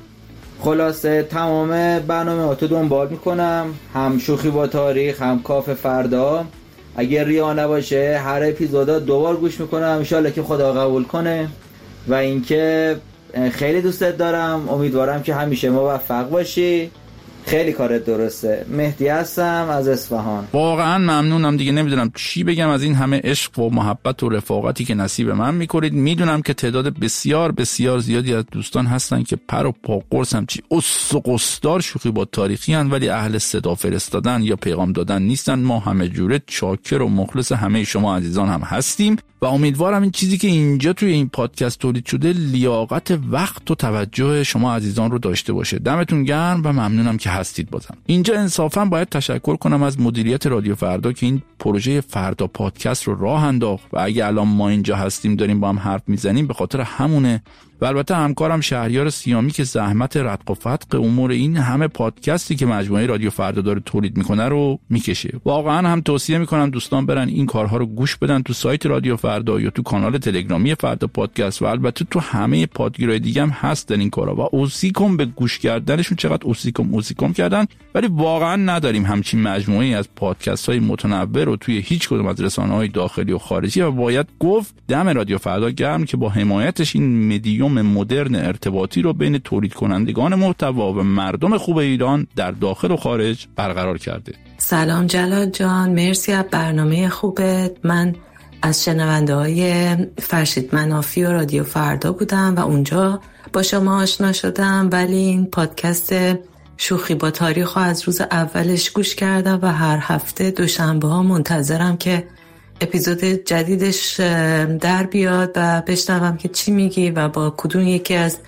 خلاصه تمام برنامه‌هاتو دنبال میکنم، هم شوخی با تاریخ هم کاف فردا. اگر ریا نباشه هر اپیزودا 2 بار گوش میکنم ان شاءالله که خدا قبول کنه. و اینکه خیلی دوستت دارم، امیدوارم که همیشه موفق باشی. خیلی کارت درسته. مهدی هستم از اصفهان.
واقعا ممنونم دیگه، نمیدونم چی بگم از این همه عشق و محبت و رفاقتی که نصیب من میکنید. میدونم که تعداد بسیار بسیار زیادی از دوستان هستن که پر و پا قرص هم چی اس و قصدار شوخی با تاریخی هن ولی اهل صدا فرستادن یا پیغام دادن نیستن. ما همه جوره چاکر و مخلص همه شما عزیزان هم هستیم و امیدوارم این چیزی که اینجا توی این پادکست تولید شده لیاقت وقت و توجه شما عزیزان رو داشته باشه. دمتون گرم و ممنونم که هستید. بازم اینجا انصافا باید تشکر کنم از مدیریت رادیو فردا که این پروژه فردا پادکست رو راه انداخت و اگه الان ما اینجا هستیم داریم با هم حرف میزنیم به خاطر همونه. و البته همکارم شهریار سیامی که زحمت رتق و فتق امور این همه پادکستی که مجموعه رادیو فردا داره تولید میکنه رو میکشه. واقعا هم توصیه میکنم دوستان برن این کارها رو گوش بدن تو سایت رادیو فردا یا تو کانال تلگرامی فردا پادکست و البته تو همه پادگیرهای دیگه هم هست در این کارا و اوصیکم به گوش کردنشون. چقدر اوصیکم کردن ولی واقعا نداریم همچین مجموعه‌ای از پادکست های متنوع رو توی هیچ کدوم از رسانه‌های داخلی و خارجی و باید گفت دم رادیو فردا گرم که با حمایتش این مدیوم مدرن ارتباطی رو بین تولید کنندگان محتوا و مردم خوب ایران در داخل و خارج برقرار کرده.
سلام جلال جان، مرسی از برنامه خوبت. من از شنونده‌های فرشید منافی و رادیو فردا بودم و اونجا با شما آشنا شدم، ولی این پادکست شوخی با تاریخ رو از روز اولش گوش کردم و هر هفته دوشنبه ها منتظرم که اپیزود جدیدش در بیاد و بشنوم که چی میگی و با کدوم یکی از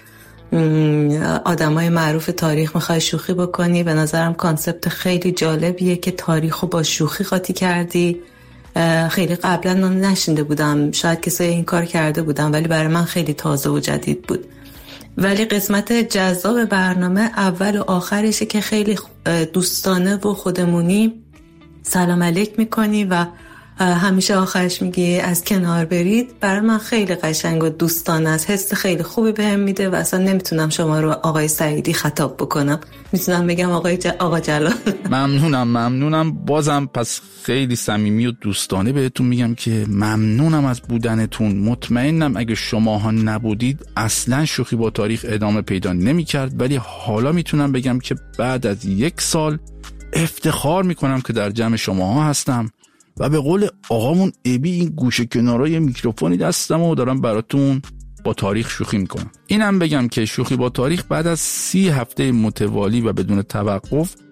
آدمای معروف تاریخ میخوای شوخی بکنی. به نظرم کانسپت خیلی جالبیه که تاریخو با شوخی قاطی کردی. خیلی قبلا نشنیده بودم، شاید کسایی این کار کرده بودم ولی برای من خیلی تازه و جدید بود. ولی قسمت جذاب برنامه اول و آخرشه که خیلی دوستانه و خودمونی سلام علیک میکنی و همیشه آخرش میگی از کنار برید. برای من خیلی قشنگ و دوستانه است، حس خیلی خوبی بهم میده و اصلا نمیتونم شما رو آقای سعیدی خطاب بکنم، میتونم بگم آقا جلال.
ممنونم بازم. پس خیلی صمیمی و دوستانه بهتون میگم که ممنونم از بودنتون. مطمئنم اگه شماها نبودید اصلا شوخی با تاریخ ادامه پیدا نمیکرد، ولی حالا میتونم بگم که بعد از 1 سال افتخار میکنم که در جمع شماها هستم و به قول آقامون ابی این گوشه کنارای میکروفونی دستم و دارم براتون با تاریخ شوخی میکنم. اینم بگم که شوخی با تاریخ بعد از 30 هفته متوالی و بدون توقف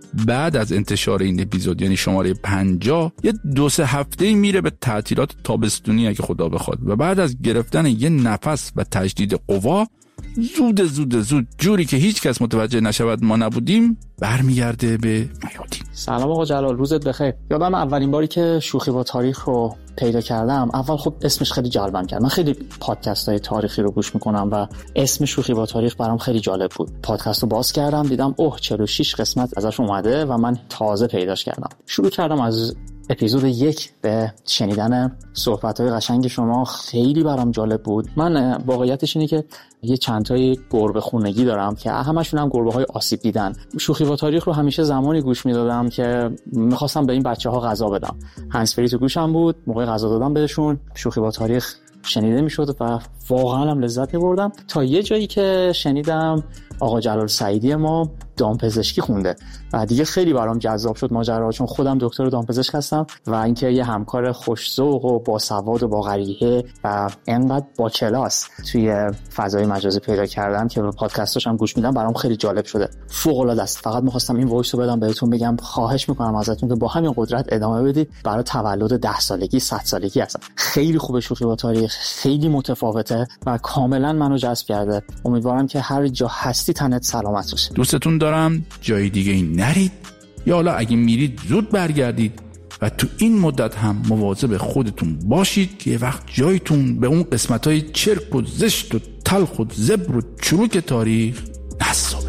بعد از انتشار این اپیزود یعنی شماره 50 یه 2-3 هفته میره به تعطیلات تابستونی اگه خدا بخواد و بعد از گرفتن یه نفس و تجدید قوا زود جوری که هیچ کس متوجه نشود ما نبودیم برمیگرده به میادین.
سلام آقا جلال، روزت بخیر. یادم اولین باری که شوخی با تاریخ رو پیدا کردم، اول خب اسمش خیلی جلبم کرد. من خیلی پادکست های تاریخی رو گوش میکنم و اسم شوخی با تاریخ برام خیلی جالب بود. پادکست رو باز کردم دیدم 46 قسمت ازش اومده و من تازه پیداش کردم. شروع کردم از اپیزود 1 به شنیدن صحبت‌های قشنگ شما. خیلی برام جالب بود. من واقعیتش اینه که یه چند تای گربه خونگی دارم که همشون هم گربه‌های آسیب دیدن. شوخی با تاریخ رو همیشه زمانی گوش میدادم که می‌خواستم به این بچه‌ها غذا بدم. هندزفری تو گوشم بود، موقع غذا دادن بهشون شوخی با تاریخ شنیده میشد و واقعا هم لذت می‌بردم تا یه جایی که شنیدم آقا جلال سعیدی ما دامپزشکی خونده و دیگه خیلی برام جذاب شد ماجرا، چون خودم دکتر دامپزشک هستم و اینکه یه همکار خوش‌ذوق و باسواد و با غریحه و انقدر با کلاس توی فضای مجازی پیدا کردم که به پادکستاش هم گوش میدم برام خیلی جالب شده. فوق‌العاده است. فقط می‌خواستم این وایس رو بدم بهتون بگم خواهش می‌کنم ازتون که با همین قدرت ادامه بدید. برای تولد 10 سالگی 100 سالگی هستم. خیلی خوبه شوخی با تاریخ، خیلی متفاوته و کاملا منو جذب کرده. امیدوارم که هر جا هستی تنت سلامت باشه.
دوستتون دارم. جای دیگه این نرید یا حالا اگه میرید زود برگردید و تو این مدت هم مواظب خودتون باشید که یه وقت جایتون به اون قسمت‌های چرک و زشت و تلخ و زبر و چروک تاریخ نصابه.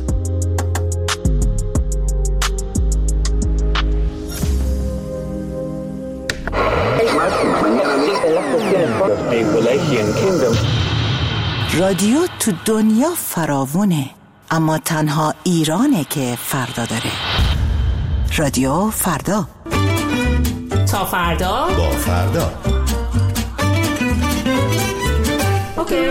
رادیو تو دنیا فراوونه، اما تنها ایرانه که فردا داره. رادیو فردا.
تا فردا
با فردا.
اوکی.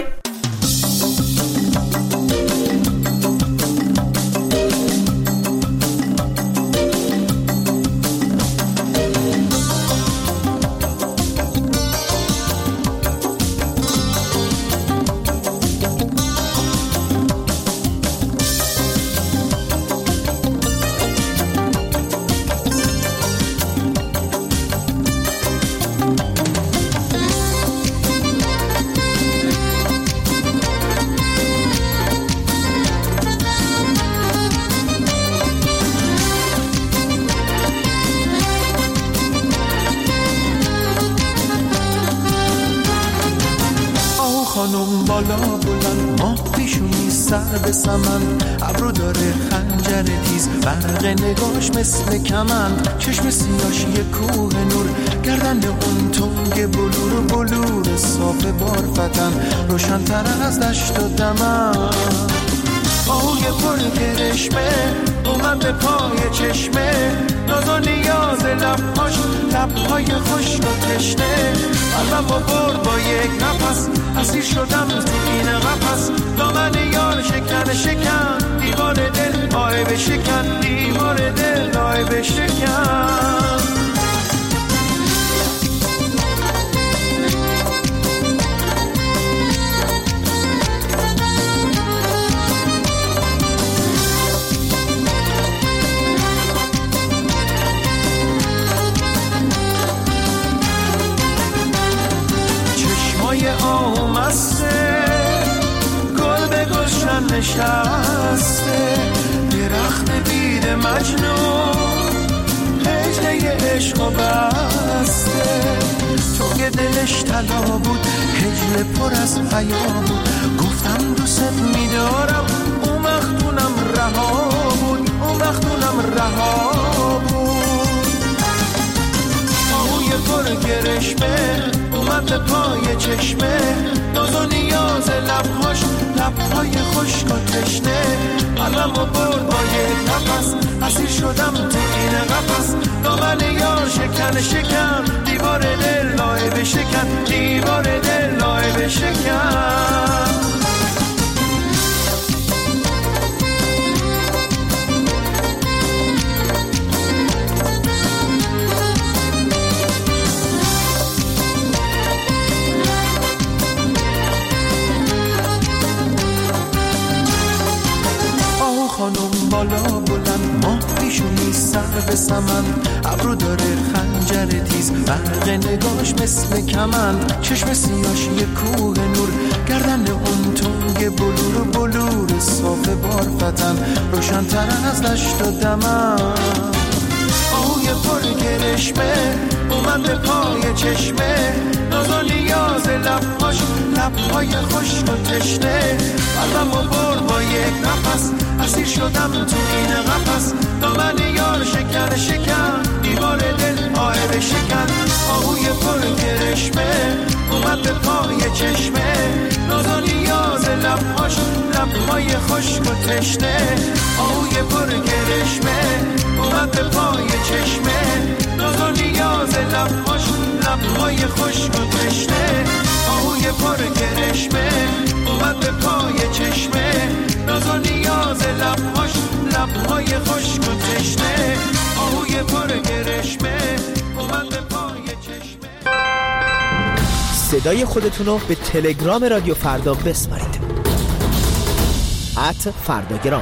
خانم بالا بلند ماه پیشونی سر به سمن، ابرو داره خنجر تیز، برق نگاش مثل کمند، چشم سیاش یه کوه نور، گردن اون تنگ بلور صاف بارفتن، روشن‌تر از دشت و دمن. آهوی پر کرشمه اومد به پای چشمه، ناز و نیاز لبهای خشک و تشنه، قلبم با برد با یک نفس، اسیر شدم تو این قفس، دامن یار شکن دیوار دل آه بشکن، دیوار دل آه بشکن. آمسته گل به گلشن نشسته، درخت بید مجنون هجله عشق و بسته، توی دلش طلا بود هجله پر از حیا بود، گفتم دوست میدارم اون وقتونم رها بود، اون وقتونم رها بود. آهوی پر گرشمه اومد به پای چشمه، ناز و نیاز لبهای خشک و تشنه، قلبم و برد با یک نفس، اسیر شدم تو این قفس، دامن یار شکن دیوار دل لای بشکن، دیوار دل لای بشکن. خانم بالا بلند ماه پیشونی برق نگاش مثل کمند، چشم سیاش یه کوه نور، گردن اون تنگ بلور بلور صاف بارفتن، روشن‌تر از دشت و دمن. آهوی پر گرشمه اومد به پای چشمه، ناز و نیاز لبهاش، لبهای خشک و تشنه، قلبمو برد با یک نفس، اسیر شدم تو این قفس، دامن یار شکن شکن، دیوار دل قاعده شکن. آهوی پر گرشمه اومد به پای چشمه، ناز و نیاز لبهاش، لبهای خشک و تشنه، آهوی پر گرشمه اومد به پای چشمه، ناز و نیاز لبهاش، لبهای خشک و تشنه، آهوی پر گرشمه اومد به پای چشمه، ناز و نیاز لبهاش، لبهای خشک و تشنه، آهوی پر گرشمه اومد به پای چشمه.
صدای خودتونو به تلگرام رادیو فردا بسپارید. @فرداگرام.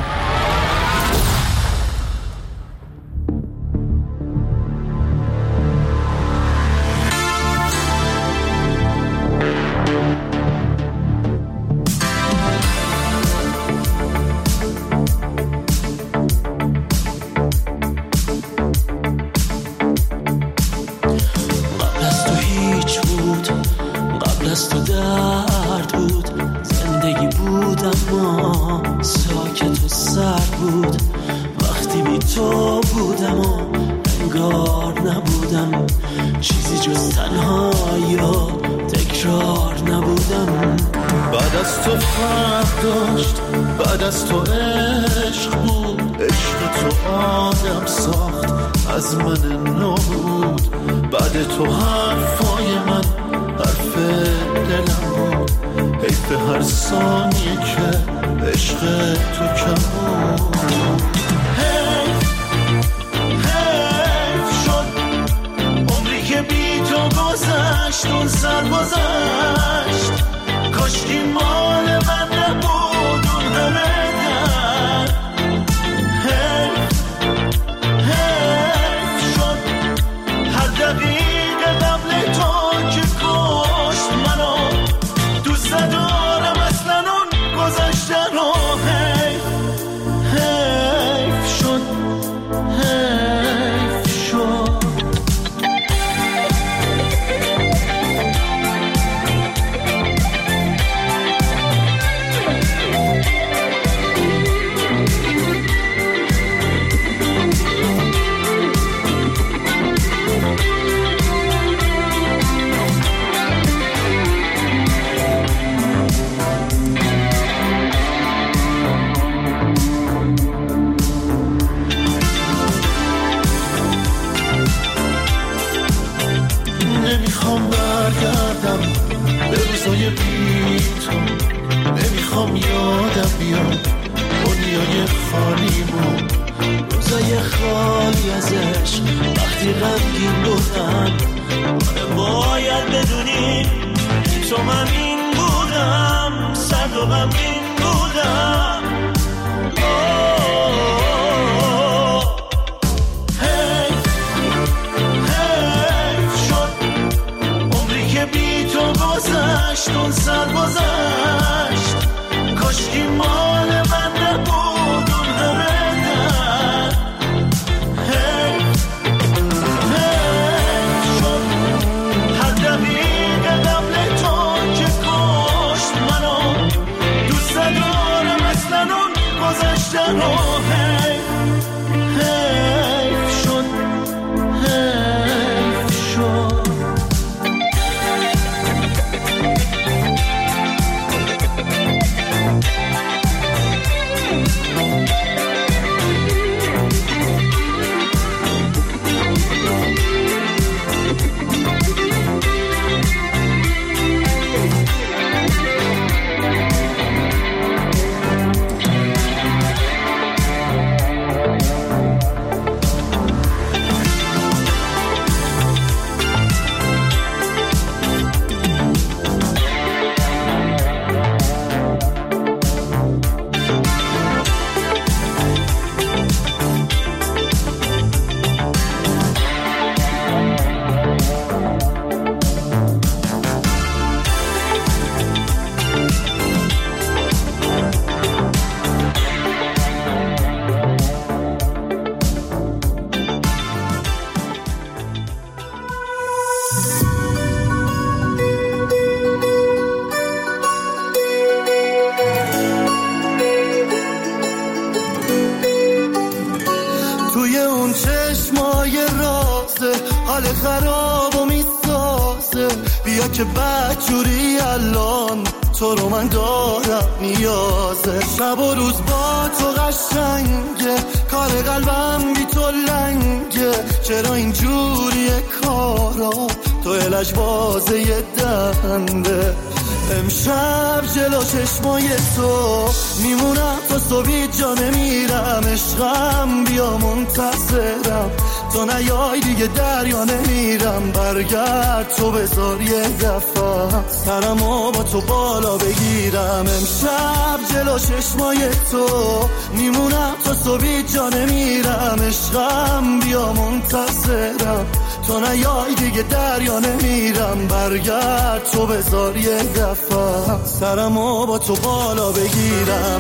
رازه، بیا که بدجوری الان تو رو من دارم نیازه. شب و روز با تو قشنگه، کار قلبم بی تو لنگه. چرا اینجوریه کارا، تو الش بازه یه دنده. امشب جلو چشمای تو میمونم تا صبح جا نمیرم. عشقم بیا منتظرم، تو نیای دیگه دریا نمیرم. برگرد تو بذار یه دفعه سرمو با تو بالا بگیرم. امشب جلو چشمای تو میمونم تا صبح جا نمیرم. عشقم بیا منتظرم، تو نیای دیگه دریا نمیرم. برگرد تو بذار یه دفعه سرمو با تو بالا بگیرم.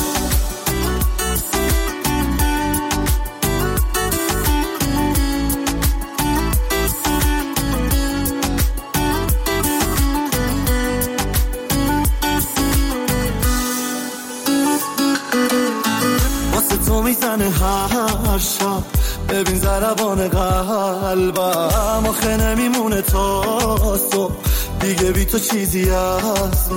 واسه تو میزنه هر شب، ببین ضربان قلبم. آخه نمیمونه تا صبح دیگه بی تو چیزی از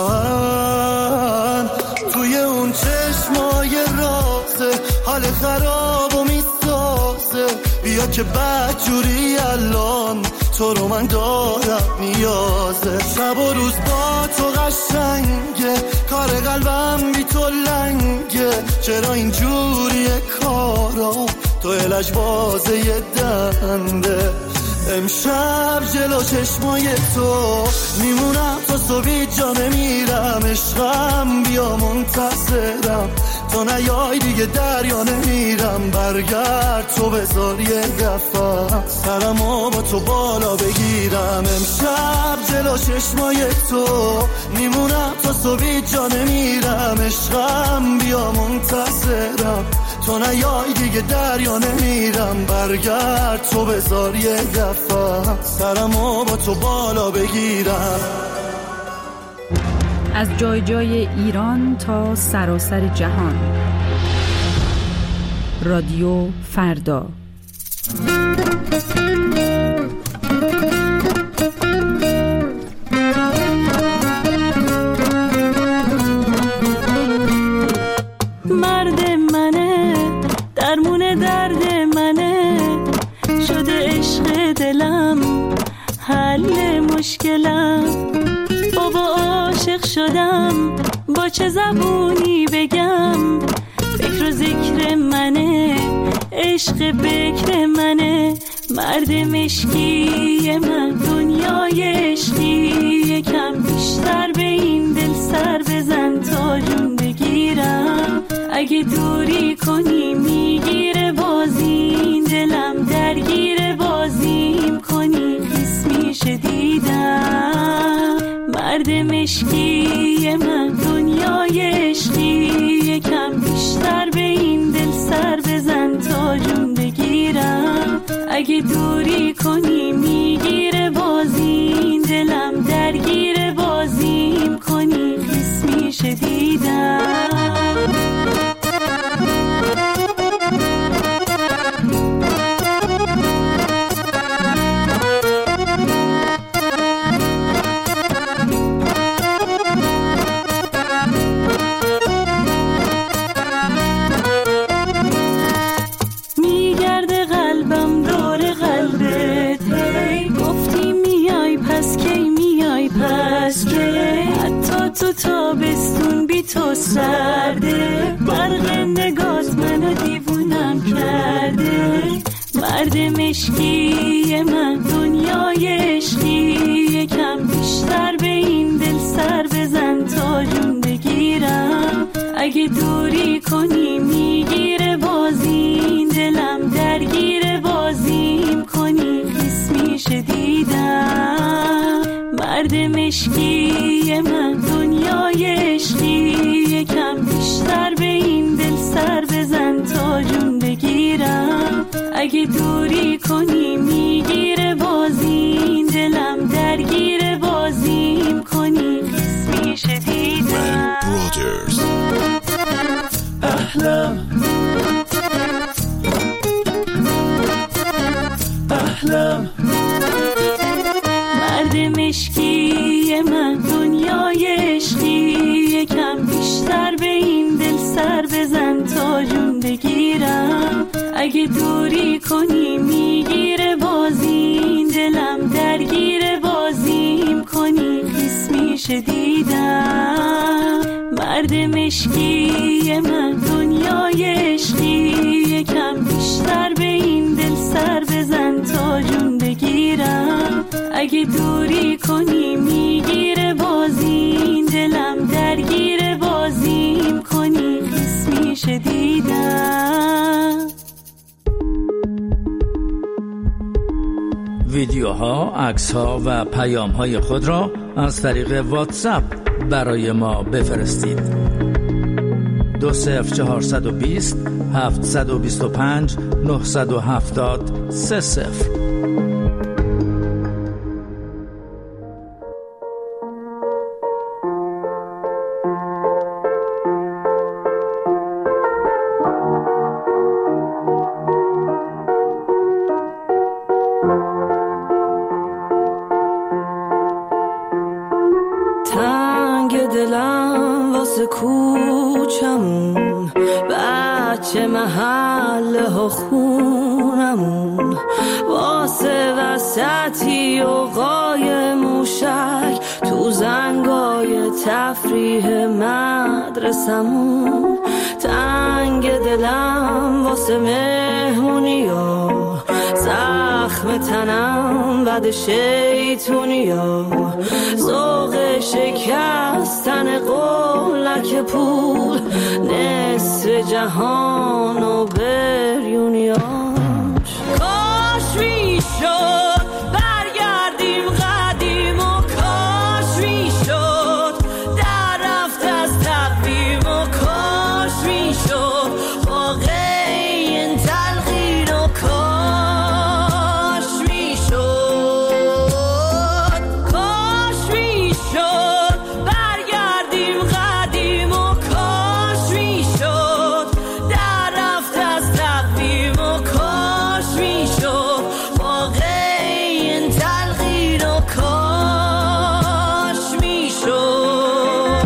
من. توی اون چشمای رازه حال خرابو میسازه. بیا که بدجوری الان تو رو من دارم نیازه. شب و روز با تو قشنگه، کار قلبم بی تو لنگه. چرا اینجوریه کارا، تو الش بازه یه دنده. امشب جلو چشمای تو میمونم تا صبح جا نمیرم. عشقم بیا منتظرم، تو نیای دیگه دریا نمیرم. برگرد تو بذار یه دفعه سرمو با تو بالا بگیرم. امشب جلو چشمای تو میمونم تا صبح جا نمیرم. عشقم بیا منتظرم، تو نیای دیگه دریا نمیرم. برگرد تو بذار یه دفعه سرمو با تو بالا بگیرم.
از جای جای ایران تا سراسر جهان، رادیو فردا.
مرد منه، درمون درد منه، شده عشق دلم حل مشکلم. بابا عاشق شدم، با چه زبونی بگم؟ فکر و ذکر منه، عشق بکر منه. مرد مشکی من، دنیای عشقی. یکم بیشتر به این دل سر بزن تا جون بگیرم. اگه دوری کنی میگیره بازی، دلم درگیر بازیم کنی خیس میشه دیدم. مرد مشکی من، دنیای عشقی. یکم بیشتر به این دل سر بزن تا جون بگیرم. اگه دوری کنی میگیره بازی، دلم درگیر بازیم کنی خیس میشه دیدم. تو تابستون بی تو سرده، برق نگات منو دیوونم کرده. مرد مشکی من، دنیای عشقی. یکم بیشتر به این دل سر بزن تا جون بگیرم. اگه دوری کنی میگیره بازی، دلم درگیر بازیم کنی خیس میشه دیدم. مرد مشکی من، دنیای عشقی. یکم بیشتر به این دل سر بزن تا جون بگیرم. اگه دوری کنی میگیره بازی، دلم درگیر بازیم کنی خیس میشه دیدم.
احلام احلام،
مرد مشکی من دنیای عشقی، یکم بیشتر به این دل سر بزن تا جون بگیرم. اگه دوری کنی میگیره بازی، دلم درگیر بازیم کنی خیس میشه دیدم. مرد مشکی من دنیای عشقی، یکم بیشتر به این دل سر بزن تا جون بگیرم. اگه دوری کنی میگیره بازی، دلم درگیر بازیم کنی خیس میشه دیدم.
ویدیوها، عکس‌ها و پیام‌های خود را از طریق واتساپ برای ما بفرستید. 20420 725 970 30.
تنگ دلم واسه کوچمون، بچه محله ها خونمون، واسه وسطی و قای موشک تو زنگای تفریح مدرسمون. تنگ دلم واسه مهمونیا، زخم تنم بد شیطونیا، ذوق شکستن قولک پول، نصف جهان و بریونیاش. کاش میشد برگردیم قدیم و کاش میشد در رفت از تقویم و کاش میشد واقعی این تلقین و کاش میشد. کاش میشد برگردیم قدیم و کاش میشد در رفت از تقویم و کاش میشد واقعی این تلقین و کاش میشد.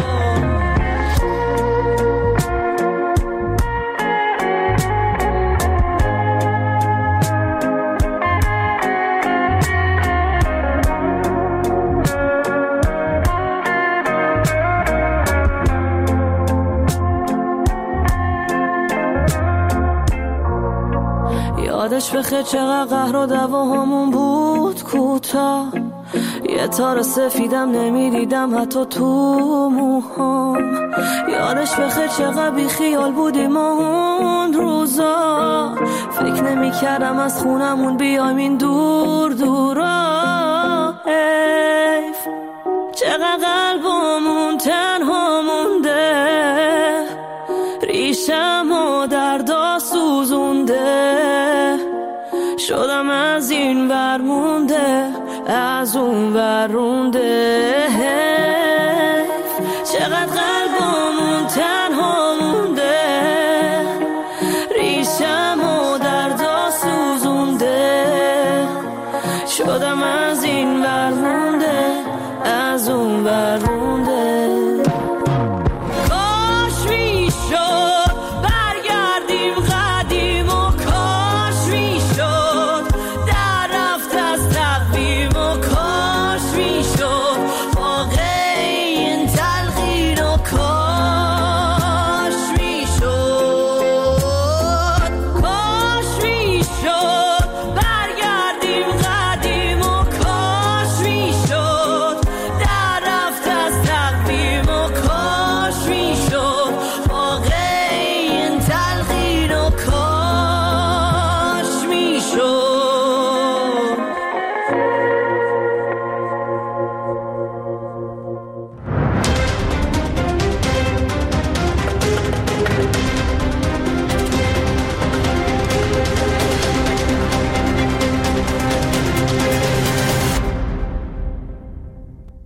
یادش بخیر چقدر قهر و دعواهامون بود کوتاه، یه تار سفیدم نمیدیدم حتی تو موهام. یادش بخیر چقدر بی خیال بودیم اون روزا، فکر نمی کردم از خونمون بیایم این دور دورا. حیف چقدر قلبمون تنها مونده، ریشم و دردا سوزونده، شدم از این ور مونده از اون ور رونده.